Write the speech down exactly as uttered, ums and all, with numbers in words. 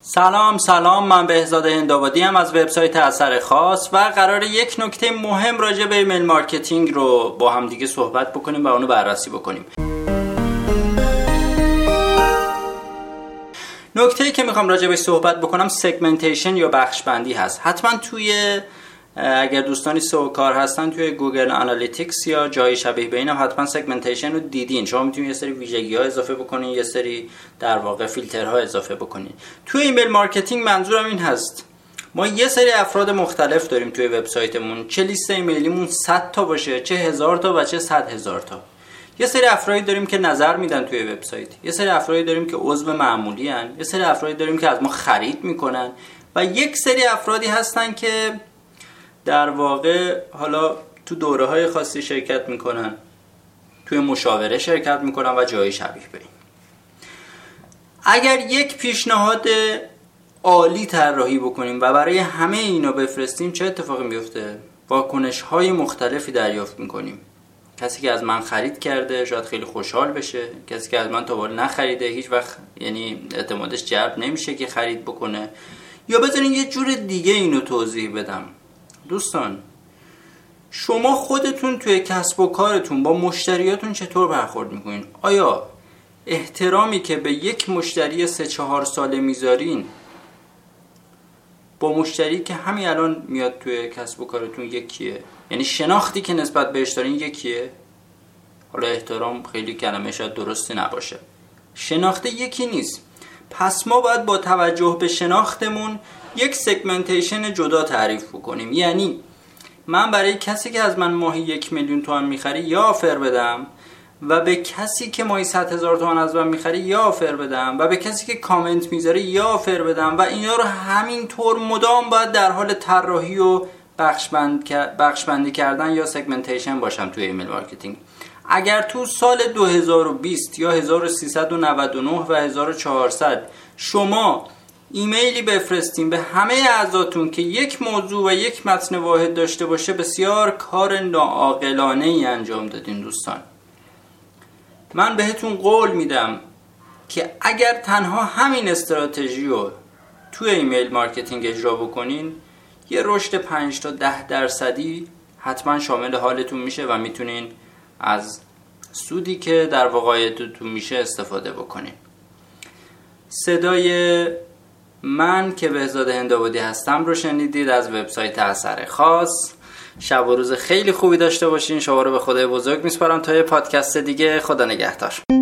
سلام سلام من بهزاد هندآبادی ام از وبسایت اثر خاص و قراره یک نکته مهم راجع به ایمیل مارکتینگ رو با هم دیگه صحبت بکنیم و اونو بررسی بکنیم. نکته‌ای که میخوام راجع بهش صحبت بکنم سگمنتیشن یا بخش بندی هست. حتما توی اگر دوستانی سئو کار هستن توی گوگل آنالیتیکس یا جای شبیه به اینم حتما سگمنتیشن رو دیدین. شما میتونید یه سری ویژگی‌ها اضافه بکنین، یه سری در واقع فیلترها اضافه بکنین. توی ایمیل مارکتینگ منظورم این هست ما یه سری افراد مختلف داریم توی وبسایتمون، چه لیست ایمیلیمون صد تا باشه، چه هزار تا و چه صد هزار تا. یه سری افرادی داریم که نظر میدن توی وبسایت، یه سری افرادی داریم که عضو معمولی ان، یه سری افرادی داریم که از ما خرید میکنن و یک سری افرادی هستن که در واقع حالا تو دوره های خاصی شرکت میکنن، توی مشاوره شرکت میکنن و جایی شبیه به این. اگر یک پیشنهاد عالی طراحی بکنیم و برای همه اینا بفرستیم چه اتفاقی میفته؟ واکنش های مختلفی دریافت میکنیم. کسی که از من خرید کرده شاید خیلی خوشحال بشه، کسی که از من تا حالا نخریده هیچ وقت یعنی اعتمادش جلب نمیشه که خرید بکنه. یا بذارین یه جور دیگه اینو توضیح بدم. دوستان شما خودتون توی کسب و کارتون با مشتریاتون چطور برخورد میکنین؟ آیا احترامی که به یک مشتری سه چهار ساله میذارین با مشتری که همین الان میاد توی کسب و کارتون یکیه؟ یعنی شناختی که نسبت بهش دارین یکیه؟ حالا احترام خیلی کلمه شاید درستی نباشه، شناخت یکی نیست. پس ما باید با توجه به شناختمون یک سگمنتیشن جدا تعریف بکنیم. یعنی من برای کسی که از من ماهی یک میلیون تومان میخری یا آفر بدم و به کسی که ماهی صد هزار تومان از من میخری یا آفر بدم و به کسی که کامنت میذاره یا آفر بدم و اینا رو همین طور مدام باید در حال طراحی و بخش بند بخش بندی کردن یا سگمنتیشن باشم توی ایمیل مارکتینگ. اگر تو سال دو هزار و بیست یا هزار و سیصد و نود و نه و هزار و چهارصد شما ایمیلی بفرستیم به همه اعضاتون که یک موضوع و یک متن واحد داشته باشه، بسیار کار ناعاقلانه ای انجام دادین دوستان. من بهتون قول میدم که اگر تنها همین استراتژی رو توی ایمیل مارکتینگ اجرا بکنین یه رشد پنج تا ده درصدی حتما شامل حالتون میشه و میتونین از سودی که در واقعیتتون میشه استفاده بکنین. صدای من که بهزاد هندآبادی هستم رو شنیدید از وبسایت اثر خاص. شب و روز خیلی خوبی داشته باشین. شما رو به خدای بزرگ میسپارم تا یه پادکست دیگه. خدا نگهدار.